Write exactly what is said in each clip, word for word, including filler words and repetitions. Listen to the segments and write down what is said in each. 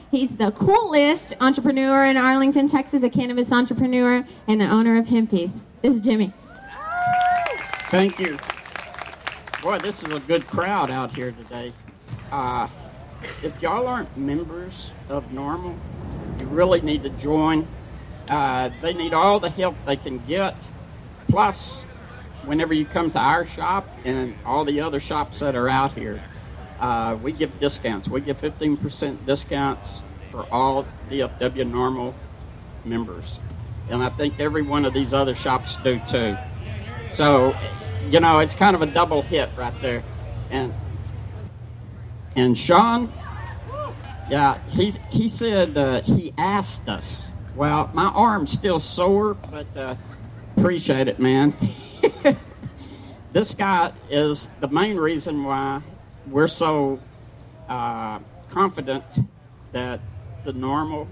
He's the coolest entrepreneur in Arlington, Texas, a cannabis entrepreneur, and the owner of Hempies. This is Jimmy. Thank you. Boy, this is a good crowd out here today. Uh, if y'all aren't members of NORML, you really need to join. Uh, they need all the help they can get. Plus, whenever you come to our shop and all the other shops that are out here, uh, we give discounts. We give fifteen percent discounts for all D F W NORML members. And I think every one of these other shops do too. So, you know, it's kind of a double hit right there. And and Sean, yeah, he's, he said uh, he asked us. Well, my arm's still sore, but uh, appreciate it, man. This guy is the main reason why we're so uh, confident that the NORML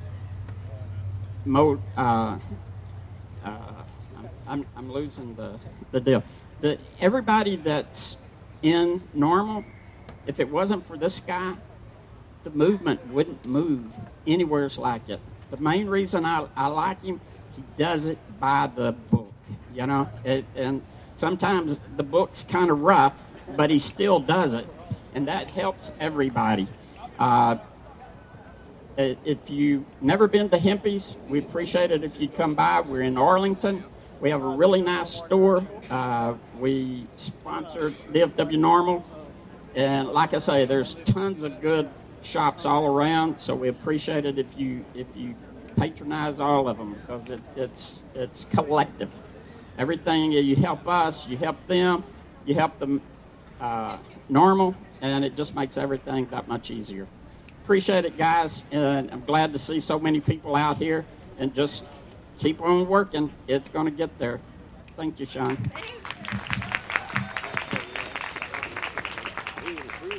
mode, uh, uh, I'm, I'm losing the, the deal. The, everybody that's in NORML, if it wasn't for this guy, the movement wouldn't move anywhere like it. The main reason I, I like him, he does it by the book, you know, it, and sometimes the book's kind of rough, but he still does it, and that helps everybody. Uh, if you've never been to Hempies, we appreciate it if you come by. We're in Arlington. We have a really nice store. Uh, we sponsor D F W NORML, and like I say, there's tons of good shops all around, so we appreciate it if you if you patronize all of them, because it, it's it's collective. Everything you help us, you help them, you help them uh, NORML, and it just makes everything that much easier. Appreciate it, guys, and I'm glad to see so many people out here, and just keep on working. It's going to get there. Thank you, Sean.